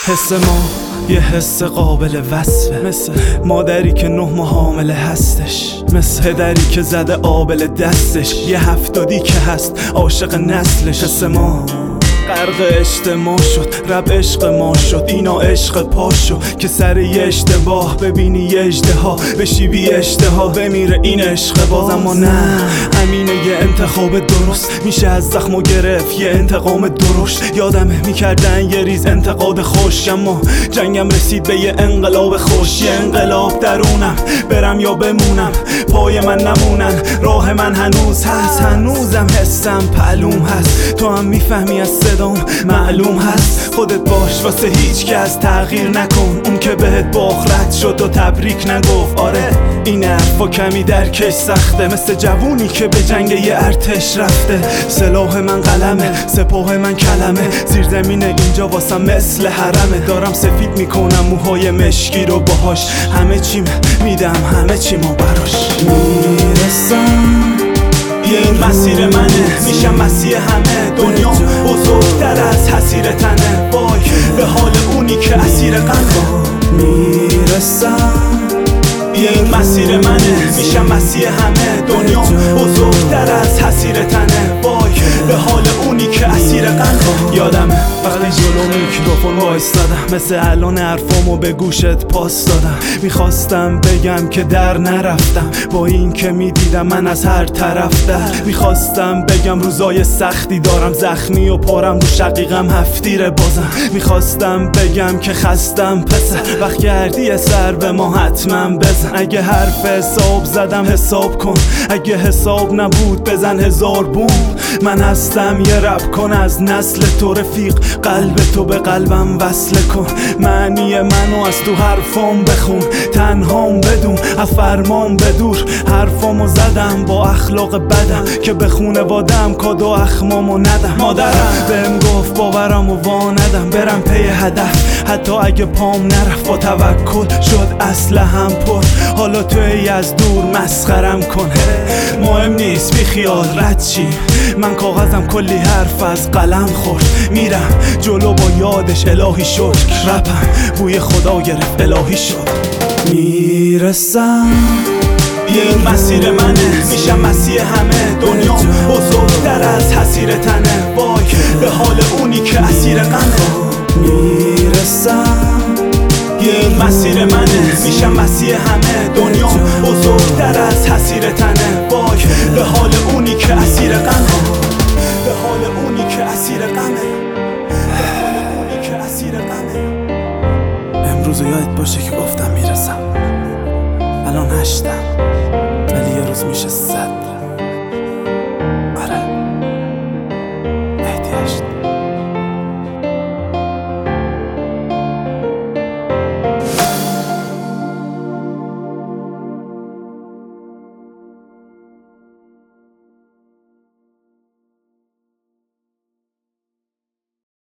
حس ما یه حس قابل وصفه، مثل مادری که 9 ماه حامله هستش، مثل پدری که زده آبل دستش، یه 70 که هست عاشق نسلش. حس ما غرق اجتماع شد، رب عشق ما شد، اینا عشق پاشو که سر یه اشتباه ببینی یه اژدها، بشی بی اشتها بمیره این عشق باز. اما نه، همینه یه انتخاب درست، میشه از زخمو گرفت یه انتقام درشت. یادمه میکردن یه ریز انتقاد خوش، اما جنگم رسید به یه انقلاب خوش. یه انقلاب درونم، برم یا بمونم، پای من نمونن، راه من هنوز هست، هنوزم حسم پلوم هست. تو هم میفهمی از صدام معلوم هست، خودت باش واسه هیچ کس تغییر نکن. اون که بهت باخرت شد و تبریک نگفت، آره این حرفا کمی درکش سخته، مثل جوونی که به جنگ یه ارتش رفته. سلاح من قلمه، سپاه من کلمه، زیرزمین اینجا واسم مثل حرمه. دارم سفید میکنم موهای مشکی رو باهاش، همه چیم میدم همه چیمو براش. میرسم این مسیر منه، میشم مسیح همه، دنیا بزرگتر از حسیر تنه. وای به حال اونی که اسیر غمه. میرسم این مسیر منه، میشم مسیح همه، دنیا بزرگتر از حسیر تنه. وای به حال اونی که اسیر غمه. یادمه وقتی جلو میکروفون وایستادم، مثل الان حرفامو به گوشت پاس دادم. میخواستم بگم که در نرفتم، با این که میدیدم من از هر طرف در. میخواستم بگم روزای سختی دارم، زخمی و پارم رو شقیقم هفتیره بازم. میخواستم بگم که خستم پسر، وقت کردی سر به ما حتما بزن. اگه حرف حساب زدم حساب کن، اگه حساب نبود بزن 1000 بوم. من هستم یه رپ کن از نسل تو، رفیق قلب تو به قلبم وصله کن. معنی منو از تو حرفام بخون، تنهام بدون از فرمان بدور. حرفامو زدم با اخلاق بدم، که به خونوادم کادو اخمامو ندم. مادرم بهم گفت باورمو وا ندم، برم پی هدف حتی اگه پام نرفت. با توکل شد اسلحه‌ام پر، حالا توی از دور مسخرم کن. مهم نیست بی خیال رد چی، من کاغذم کلی حرف از قلم خورد. میرم جلو با یادش الهی شکر، رپم بوی خدا گرفت الهی شد. میرسم این مسیر منه، میشم مسیح همه، دنیا بزرگتر از حسیر تنه. وای به حال اونی که اسیر غمه. میرسم این مسیر منه، میشم مسیح همه، دنیا بزرگتر از حسیر تنه. وای به حال اونی که اسیر غمه، به حال اونی که اسیر غمه، به حال اونی که اسیر غمه. امروز یادت باشه که گفتم میرسم، الان 8م ولی یه روز میشه 100.